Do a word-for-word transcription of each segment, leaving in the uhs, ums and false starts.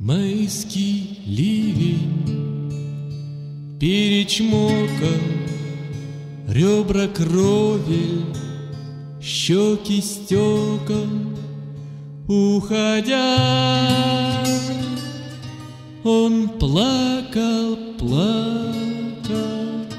Майский ливень перечмокал ребра крови, щеки стекол. Уходя, он плакал, плакал.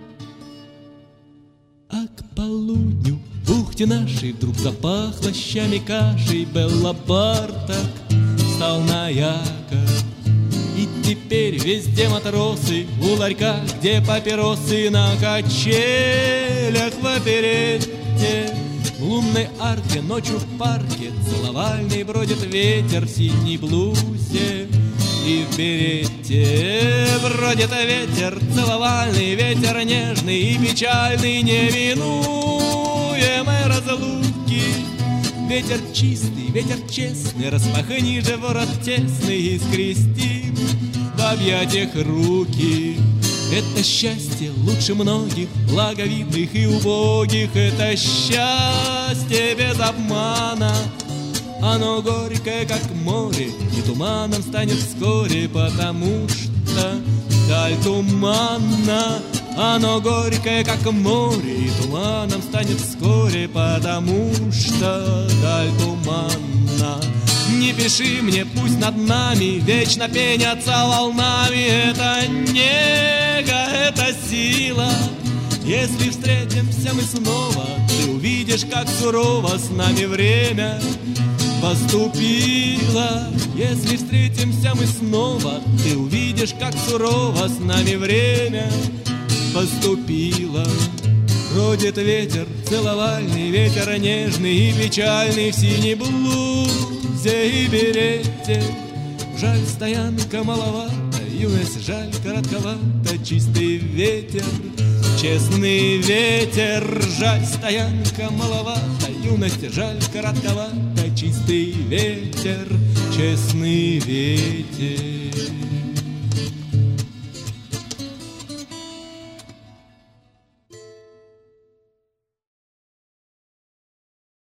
А к полудню в бухте нашей вдруг запахло щами кашей. Белла Барток стал на якорь, и теперь везде матросы у ларька, где папиросы на качелях в оперетте. В лунной арке ночью в парке целовальный бродит ветер в синей блузе и в берете. Бродит ветер целовальный, ветер нежный и печальный, неминуемой разлуки. Ветер чистый, ветер честный, распахни же ворот тесный и скрести в объятиях руки. Это счастье лучше многих, благовидных и убогих. Это счастье без обмана. Оно горькое, как море, и туманом станет вскоре, потому что даль туманна. Оно горькое, как море, и туманом станет вскоре, потому что даль туманна. Не пиши мне, пусть над нами вечно пенятся волнами. Это нега, это сила. Если встретимся мы снова, ты увидишь, как сурово с нами время поступило. Если встретимся мы снова, ты увидишь, как сурово с нами время поступило. Бродит ветер целовальный, ветер нежный и печальный в синей блузе и берете. Жаль, стоянка маловато, юность, жаль, коротковато, чистый ветер, честный ветер. Жаль, стоянка маловато, юность, жаль, коротковато, чистый ветер, честный ветер.